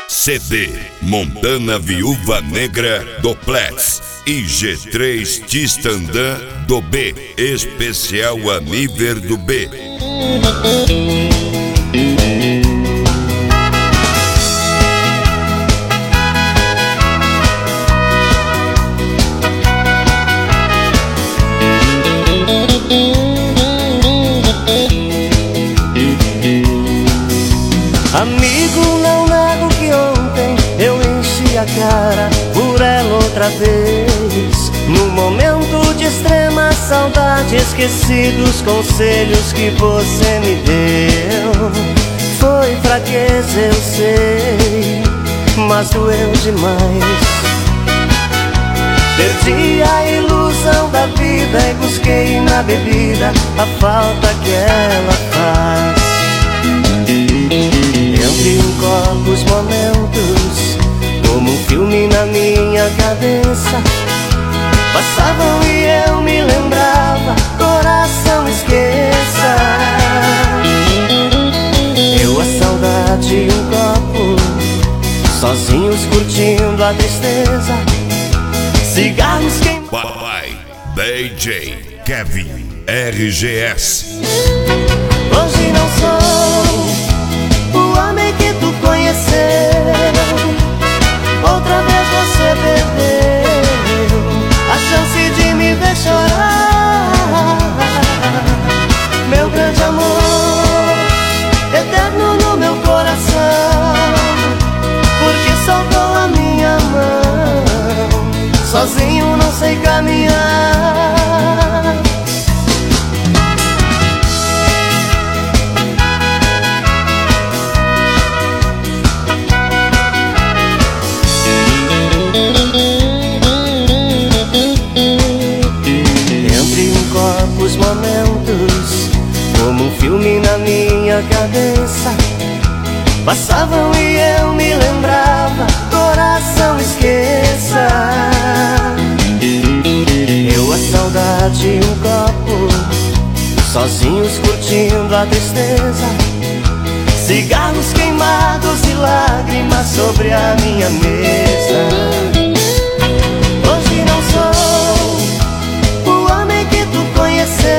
CD Montana Viúva Negra Doplex e G3 Tistandã do B, especial a nível do B. Amigo, não nego que ontem eu enchi a cara por ela outra vez. No momento de extrema saudade, esqueci dos conselhos que você me deu. Foi fraqueza, eu sei, mas doeu demais. Perdi a ilusão da vida e busquei na bebida a falta que ela faz. Entre um copo os momentos, como um filme na minha cabeça, passavam e eu me lembrava, coração esqueça. Eu, a saudade e um copo, sozinhos curtindo a tristeza, cigarros queimados. Papai DJ Kevin RGS. Hoje não sou o homem que tu conheceu, outra vez você perdeu a chance de me ver chorar. Meu grande amor, eterno no meu coração, porque soltou a minha mão, sozinho não sei caminhar. Os momentos, como um filme na minha cabeça, passavam e eu me lembrava, coração esqueça. Eu, a saudade e um copo, sozinhos curtindo a tristeza, cigarros queimados e lágrimas sobre a minha mesa. Hoje não sou o homem que tu conheceu,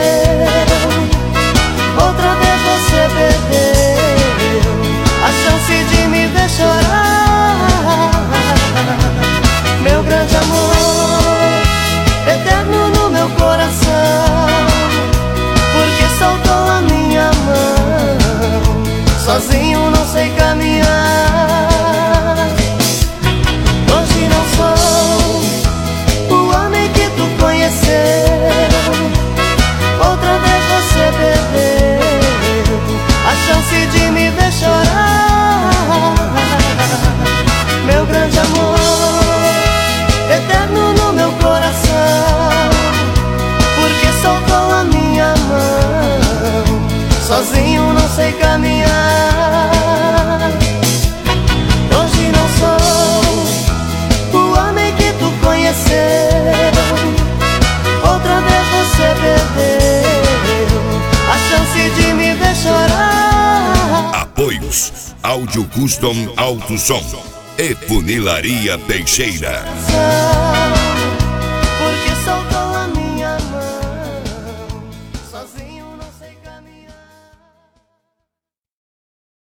outra vez você perdeu a chance de me ver chorar. Meu grande amor, eterno no meu coração, porque soltou a minha mão, sozinho não sei caminhar. Hoje não sou o homem que tu conheceu, outra vez você perdeu a chance de me ver chorar. Meu grande amor, eterno no meu coração, porque soltou a minha mão, sozinho não sei caminhar. Hoje não sou o homem que tu conheceu, outra vez você perdeu a chance de me ver chorar. Apoios Áudio Custom Alto Som e Funilaria Teixeira.